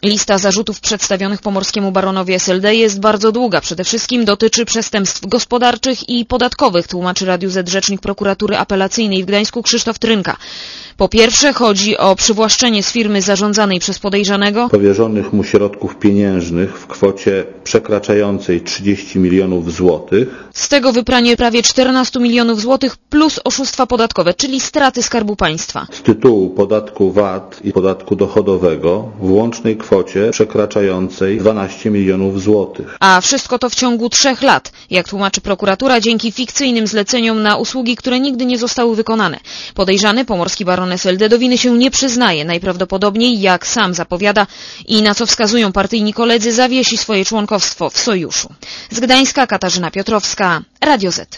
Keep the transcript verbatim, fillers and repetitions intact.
Lista zarzutów przedstawionych pomorskiemu baronowi S L D jest bardzo długa. Przede wszystkim dotyczy przestępstw gospodarczych i podatkowych, tłumaczy Radiu Z rzecznik prokuratury apelacyjnej w Gdańsku Krzysztof Trynka. Po pierwsze chodzi o przywłaszczenie z firmy zarządzanej przez podejrzanego powierzonych mu środków pieniężnych w kwocie przekraczającej trzydzieści milionów złotych. Z tego wypranie prawie czternastu milionów złotych plus oszustwa podatkowe, czyli straty Skarbu Państwa. Z tytułu podatku V A T i podatku dochodowego w łącznej kwocie przekraczającej dwanaście milionów złotych. A wszystko to w ciągu trzech lat, jak tłumaczy prokuratura, dzięki fikcyjnym zleceniom na usługi, które nigdy nie zostały wykonane. Podejrzany pomorski baron S L D do winy się nie przyznaje. Najprawdopodobniej, jak sam zapowiada i na co wskazują partyjni koledzy, zawiesi swoje członkostwo w sojuszu. Z Gdańska Katarzyna Piotrowska, Radio Z.